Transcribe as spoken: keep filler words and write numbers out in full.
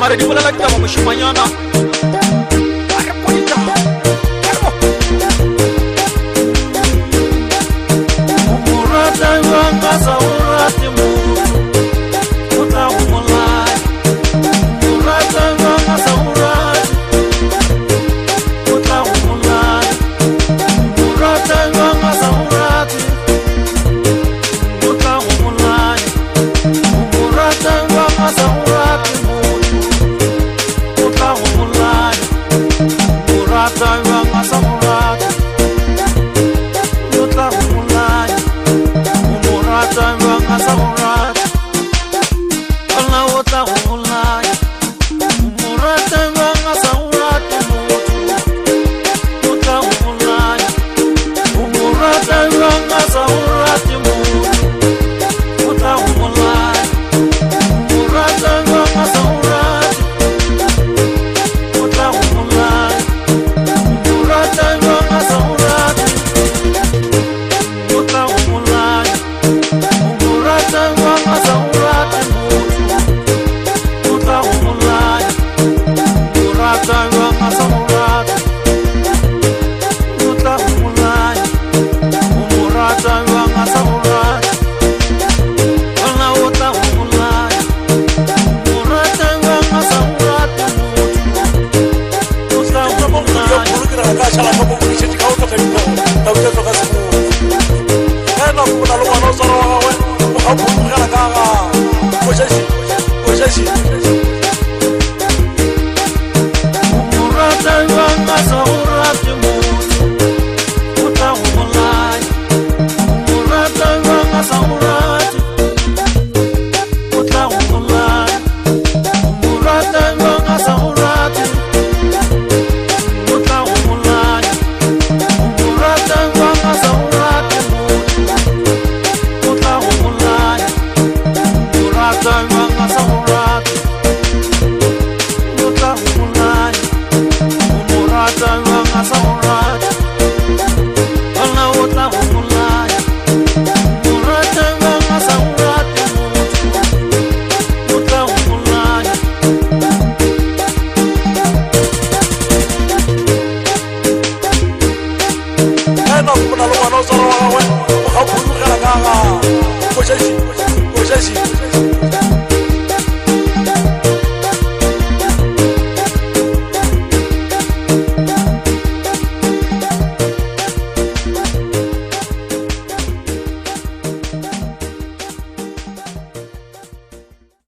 mare di bola lagi tamo mushimanyana arpolita umurata wanga saurati mu uta umulai umurata wanga saurati uta umulai umurata wanga saurati uta umulai umurata wanga saurati uta umulai umurata wanga saurati uta umulai umurata wanga saurati Allah uta umulai umurata wanga saurati uta umulai umurata wanga saurati uta umulai umurata wanga saurati uta umulai umurata wanga saurati uta umulai umurata wanga saurati uta umulai umurata wanga saurati uta umulai umurata wanga saurati Allah uta umulai umurata wanga saurati uta umulai Kashala kwa mungu nishiti kauta kaliko Tautezo kasimu Hena kuna luwa nosara wawe Mkapu mkana kanga Mwisheshi Mwisheshi umurata wanga saurati uta umulai umurata wanga saurati uta umulai umurata wanga saurati uta umulai umurata wanga saurati uta umulai umurata